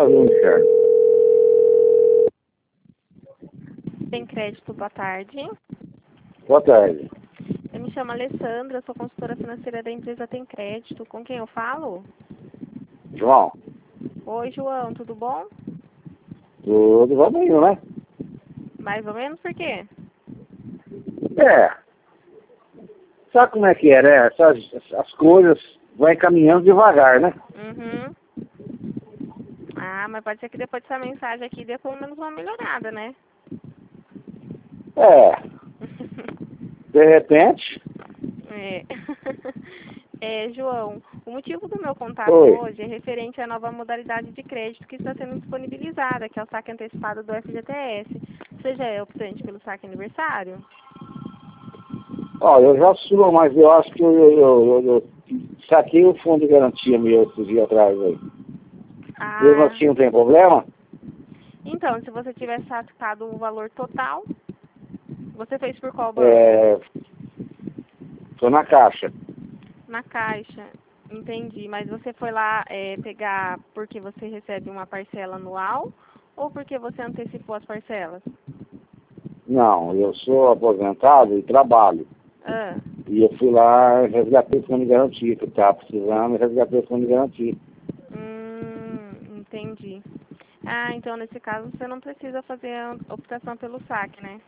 fazer um inferno. Tem crédito, boa tarde. Boa tarde. Eu me chamo Alessandra, sou consultora financeira da empresa Tem Crédito. Com quem eu falo? João, Oi, João, tudo bom? tudo vai bem, né? Mais ou menos por quê? É. Sabe como é que é, né? As coisas vão caminhando devagar, né? Uhum. Ah, mas pode ser que depois dessa mensagem aqui dê pelo menos uma melhorada, né? É. De repente. É. João, o motivo do meu contato Oi. hoje é referente à nova modalidade de crédito que está sendo disponibilizada, que é o saque antecipado do FGTS. Você já é optante pelo saque aniversário? Ó, eu já sou, mas eu acho que eu saquei o fundo de garantia meu esses dias atrás aí. Mesmo Ah, assim não tem problema? então, se você tivesse sacado o valor total, você fez por qual banco? É. Tô na caixa. Na Caixa. Entendi. Mas você foi lá pegar porque você recebe uma parcela anual ou porque você antecipou as parcelas? Não, eu sou aposentado e trabalho. Ah, E eu fui lá e resgatei o fundo de garantia, que eu estava precisando, e resgatei o fundo de garantia. entendi. Ah, então nesse caso você não precisa fazer a optação pelo saque, né?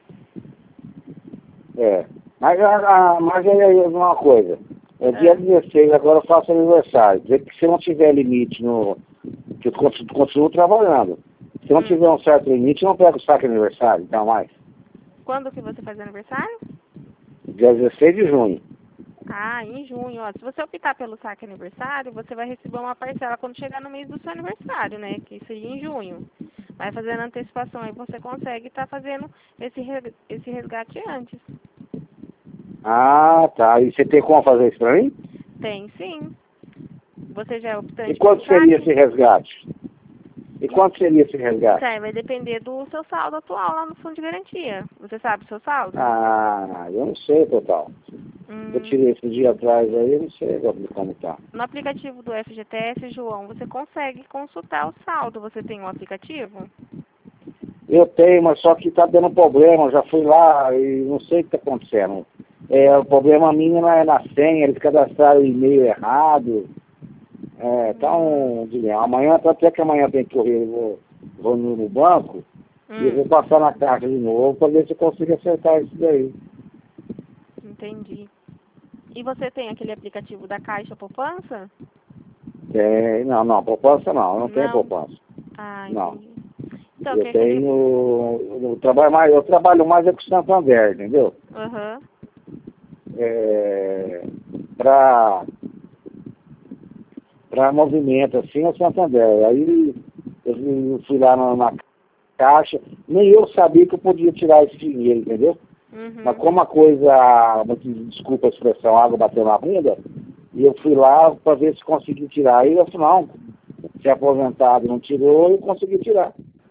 É. Mas aí uma coisa. É dia Ah, 16, agora eu faço aniversário. Quer dizer que se não tiver limite no. Que eu continuo trabalhando. Se não hum. tiver um certo limite, eu não pego o saque aniversário, então mais. Quando que você faz aniversário? Dia 16 de junho. Ah, em junho, ó. Se você optar pelo saque aniversário, você vai receber uma parcela quando chegar no mês do seu aniversário, né? Que seria em junho. Vai fazendo antecipação aí, você consegue estar fazendo esse resgate antes. Ah, tá. E você tem como fazer isso pra mim? Tem sim. Você já é E optante pelo quanto seria saque? esse resgate? E quanto seria esse Isso resgate? aí vai depender do seu saldo atual lá no fundo de garantia. Você sabe o seu saldo? Ah, eu não sei total. Eu Hum. tirei esse dia atrás aí, eu não sei como tá. No aplicativo do FGTS, João, você consegue consultar o saldo. Você tem um aplicativo? Eu tenho, mas só que tá dando problema. Eu já fui lá e não sei o que tá acontecendo. É, o problema minha não é na senha, eles cadastraram o e-mail errado. É, tá um dilema. Amanhã, até que amanhã tem que correr, eu vou no banco e eu vou passar na caixa de novo para ver se eu consigo acertar isso daí. Entendi. E você tem aquele aplicativo da Caixa Poupança? Tem, não, poupança não, eu não tenho Não. poupança. Ah, Não. entendi. Então, Eu tem aquele. tenho. Eu trabalho mais é com o Santander, entendeu? Aham. É, para movimento assim é o Santander. Aí eu fui lá na caixa, nem eu sabia que eu podia tirar esse dinheiro, entendeu? Mas Uhum. como a coisa, desculpa a expressão, a água bateu na bunda, e eu fui lá para ver se consegui tirar. Aí eu falei, não, se é aposentado não tirou, eu consegui tirar.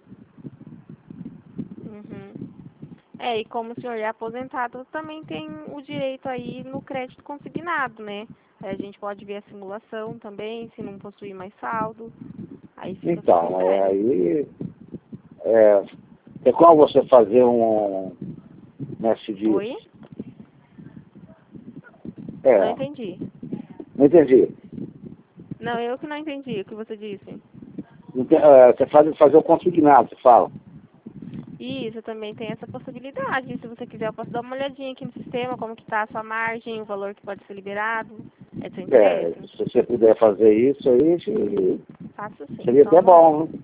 Uhum. E como o senhor é aposentado, também tem o direito aí no crédito consignado, né? A gente pode ver a simulação também, se não possuir mais saldo. Aí fica a seu Então, critério. aí é, é como você fazer como é que se diz? Oi? Não É, entendi. não entendi. Não, eu que não entendi o que você disse. Você fazer o consignado, você fala. Isso, também tem essa possibilidade. Se você quiser, eu posso dar uma olhadinha aqui no sistema, como que tá a sua margem, o valor que pode ser liberado. É do seu É, interesse? se você puder fazer isso aí, Faço sim, seria só um até momento. bom, né?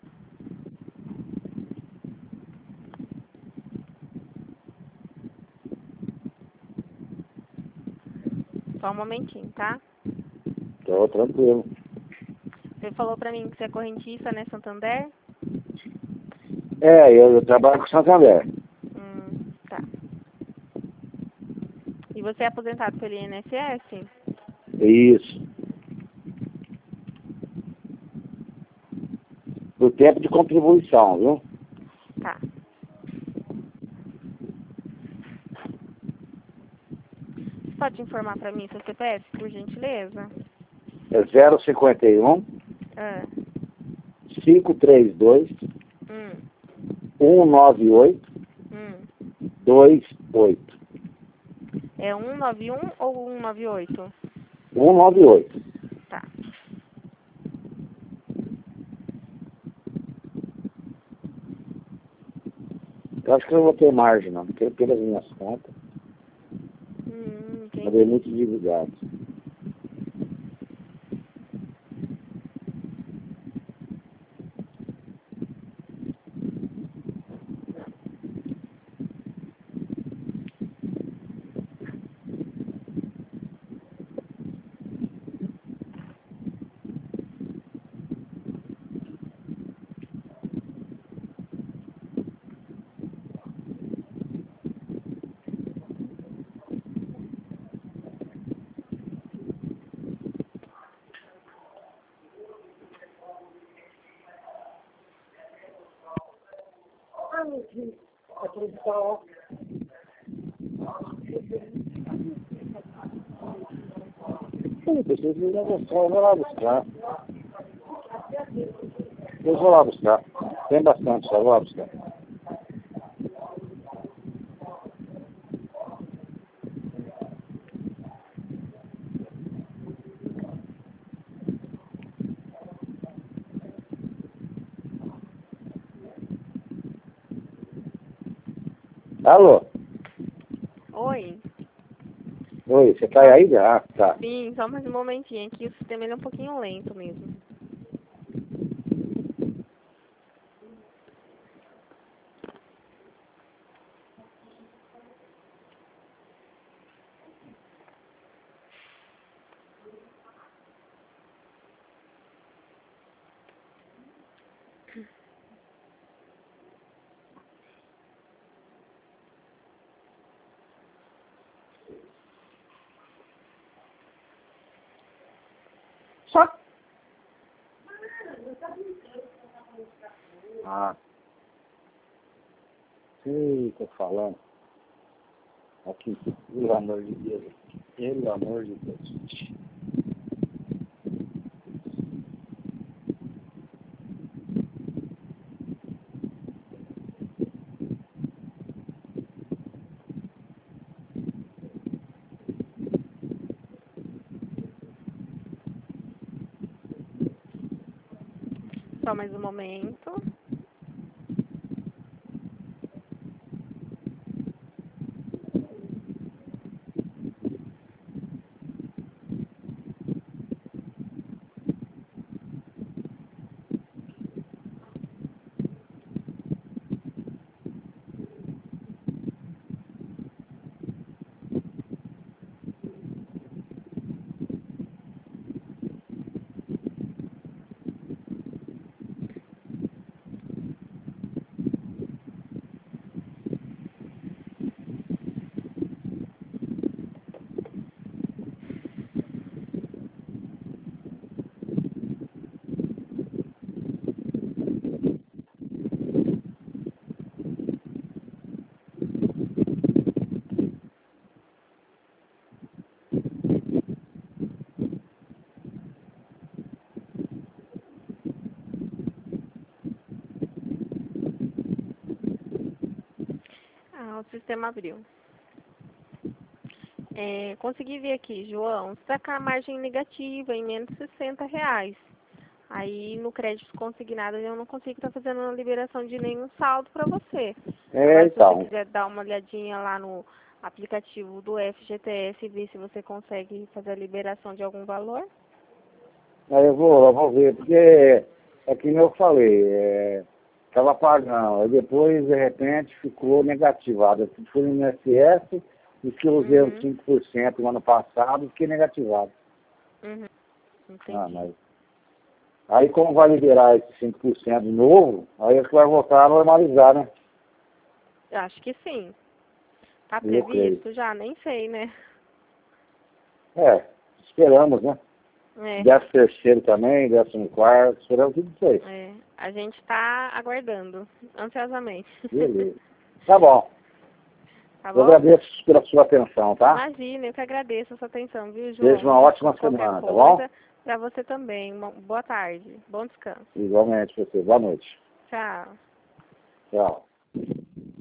Só um momentinho, tá? Tô tranquilo. Você falou pra mim que você é correntista, né, Santander? É, eu trabalho com Santander. Tá. E você é aposentado pelo INSS? Isso. Do tempo de contribuição, viu? Tá. Você pode informar pra mim seu CPF, por gentileza? É 051 Ah, 532 Hum. 198 28. É 191 ou 198? 198. Tá. Eu acho que eu não vou ter margem, não, porque pelas minhas contas, eu dei Entendi. muito divulgado. Sim, preciso de negociar, eu vou lá buscar. Eu vou lá buscar. Tem bastante, só vou lá buscar. Alô? Oi. Oi, você tá aí? Ah, tá. Sim, só mais um momentinho aqui. O sistema ele é um pouquinho lento mesmo. Só. Ah. Sim, tô falando. Aqui, pelo amor de Deus. Pelo amor de Deus. Só mais um momento. Ah, o sistema abriu. Consegui ver aqui, João. Está com a margem negativa em menos de R$ 60. Aí no crédito consignado eu não consigo estar fazendo a liberação de nenhum saldo para você. Agora, se você Então. quiser dar uma olhadinha lá no aplicativo do FGTS e ver se você consegue fazer a liberação de algum valor. Aí eu vou ver, porque é que nem eu falei, estava pagando, aí depois, de repente, ficou negativado. Eu fui no INSS e que eu usei uns 5% no ano passado, fiquei negativado. Entendi. Ah, mas... Aí como vai liberar esse 5% de novo, aí é que vai voltar a normalizar, né? Eu acho que sim. Tá Eu previsto creio. já? Nem sei, né? Esperamos, né? É, 13º também, 14º, esperamos tudo isso aí. a gente está aguardando, ansiosamente. Beleza. Tá bom. Tá Eu bom? agradeço pela sua atenção, tá? Imagina, eu que agradeço a sua atenção, viu, João? Desejo uma ótima Qualquer semana, tá bom? coisa, Pra você também. Boa tarde. Bom descanso. Igualmente pra você. Boa noite. Tchau. Tchau.